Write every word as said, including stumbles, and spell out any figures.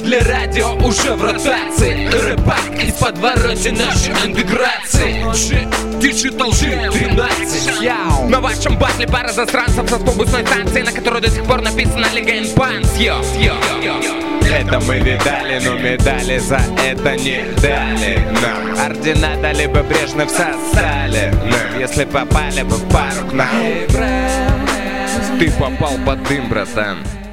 для радио уже в ротации. Рэпак из подворотни нашей интеграции. Digital G тринадцать. На вашем батле пара засранцев с автобусной станции, на которой до сих пор написано Лига Инпанс. Это мы видали, но медали за это не дали нам. Ордена дали бы Брежнев сосали нам, если попали бы в пару к нам. Ты попал под дым, братан.